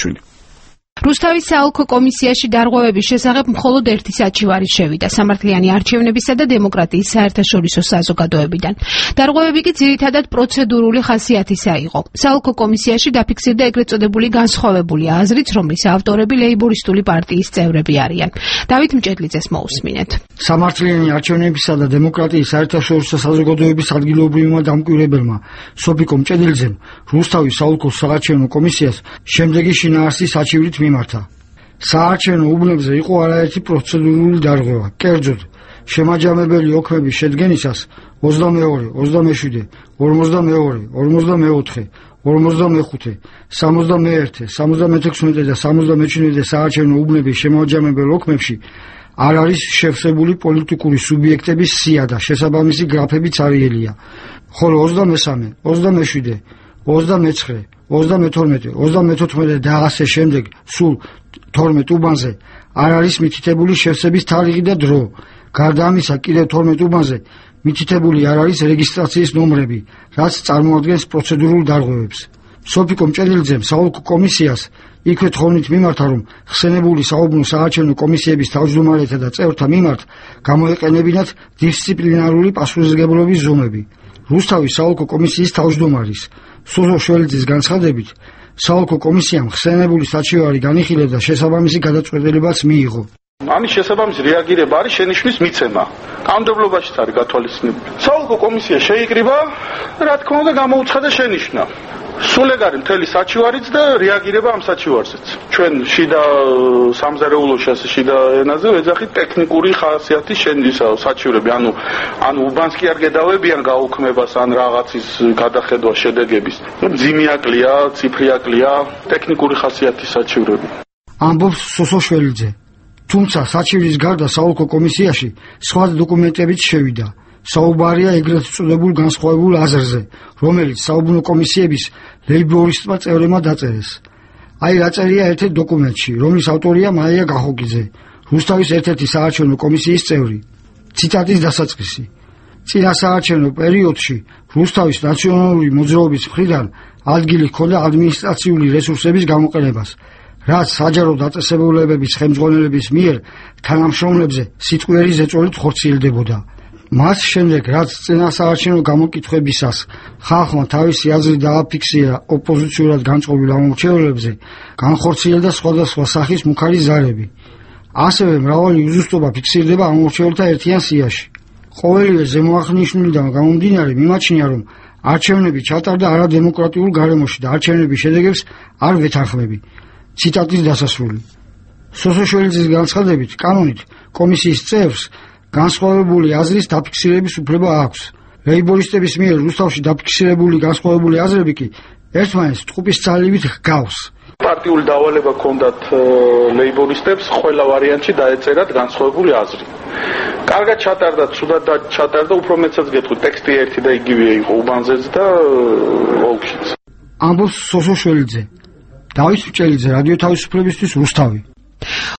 ივანიშვილი. რუსთავის საოლქო კომისიაში დარღვევების შესახებ მხოლოდ ერთი საჩივარი შევიდა სამართლიანი არჩევნებისა და დემოკრატიის საერთაშორისო საზოგადოებიდან. დარღვევები კი ძირითადად პროცედურული ხასიათისა იყო. საოლქო კომისიაში დაფიქსირდა ეგრეთ წოდებული განსხვავებული აზრიც, რომლის ავტორები ლეიბორისტული პარტიის წევრები არიან. დავით მჭედლიძეს მოусმინეთ. სამართლიანი არჩევნებისა და დემოკრატიის საერთაშორისო საზოგადოების ადგილობრივმა დამკვირვებელმა სოფიკო მჭედლიძემ რუსთავის საოლქო საარჩევნო კომისიას შემდეგი შინაარსის საჩივრით მიმართა. საარჩევნო უბნებზე იყო არაერთი პროცედურული დარღვევა. კერძოდ, შემაჯამებელი ოქმების შედგენისას 22, 27, 42, 44, 45, 61, 76 და 77 საარჩევნო უბნების შემაჯამებელ ოქმებში არ არის შევსებული პოლიტიკური სუბიექტების სია და შესაბამისი გრაფებიც არიელია. ხოლო 23, 27, 29, 32, 34 და ასე შემდეგ სულ 12 უბანზე არ არის მითითებული შევსების თარიღი და დრო. გარდა ამისა, კიდევ 12 უბანზე მითითებული არ არის რეგისტრაციის ნომრები, რაც წარმოადგენს პროცედურულ დარღვევებს. სოფიკო მჭედლიძემ საოლქო კომისიას იქვე თხოვნით მიმართა, რომ ხსენებული საუბნო საარჩევნო კომისიების თავმჯდომარეთა და წევრთა მიმართ გამოეყენებინათ დისციპლინარული პასუხისმგებლობის ზომები. რუსთავის საოლქო კომისიის თავმჯდომარის სოზო შველიძის განცხადებით, საოლქო კომისიამ ხსენებული საჩივარი განიხილება და შესაბამისი გადაწყვეტილებაც მიიღო. ამის შესაბამისი რეაგირება არის შენიშვნის მიცემა. კანონმდებლობაშიც არის გათვალისწინებული. საოლქო კომისია შეიკრიბა, რა თქმა უნდა, გამოუცხადა შენიშვნა. სულ ეგ არის მთელი საჩივარიც და რეაგირება ამ საჩივარზეც. ჩვენ შიდა სამზარეულოში ასე შიდა ენაზე ვეძახით ტექნიკური ხასიათის საჩივრები, ანუ უბანს კი არ გედავებიან გაუქმებას ან რაღაცის გადახედვა შედეგების. ძიმიაკლია, ციფრიაკლია, ტექნიკური ხასიათის საჩივრები. ამბობს სოსო შველიძე. თუმცა საჩივრის გარდა საოლქო კომისიაში სხვა დოკუმენტებიც შევიდა. საუბარია ეგრეთ წოდებულ განსხვავებულ აზრზე, რომელიც საუბნო კომისიების ლეიბორისტმა წევრებმა დაწერეს. აი რა წერია ერთ-ერთ დოკუმენტში, რომლის ავტორია მაია გახოკიძე, რუსთავის ერთ-ერთი საარჩევნო კომისიის წევრი. ციტატის დასაწყისი. წინა საარჩევნო პერიოდში რუსთავის ნაციონალური მოძრაობის მხრიდან ადგილი ჰქონდა ადმინისტრაციული რესურსების გამოყენებას, რაც საჯარო დაწესებულებების ხელმძღვანელების მიერ თანამშრომლებზე სიტყვიერი ზეწოლით ხორციელდებოდა. მას შემდეგ, რაც წინა საარჩევნო გამოკითხვებისას ხალხმა თავისი აზრი დააფიქსირა ოპოზიციურად განწყობილ ამორჩევლებზე, განხორციელდა სხვადასხვა სახის მუქარი ზარები. ასევე მრავალი უზუსტობა ფიქსირდება ამორჩევლთა ერთიან სიაში. ყოველივე ზემოაღნიშნულიდან გამომდინარე მიმაჩნია, რომ არჩევნები ჩატარდა არადემოკრატიულ გარემოში და არჩევნების შედეგებს არ ვეთანხმები. ციტატის დასასრული. სოსო შველიძის განცხადებით, კანონით კომისიის წევრს განსხვავებული აზრის დაფიქსირების უფლება აქვს. ლეიბორისტების მიერ რუსთავში დაფიქსირებული განსხვავებული აზრები კი ერთმანეთს ტყუპის ძალივით ჰგავს. პარტიული დავალება ჰქონდათ ლეიბორისტებს, ყველა ვარიანტში დაეწერათ განსხვავებული აზრი. კარგად ჩატარდა, ცუდად ჩატარდა, უფრო მეცაც გეტყვი, ტექსტი ერთი და იგივე იყო უბანზეც და ოლქშიც. ამბობს სოსო შველიძე. დავით მჭედლიძე, რადიო თავისუფლებისთვის, რუსთავი.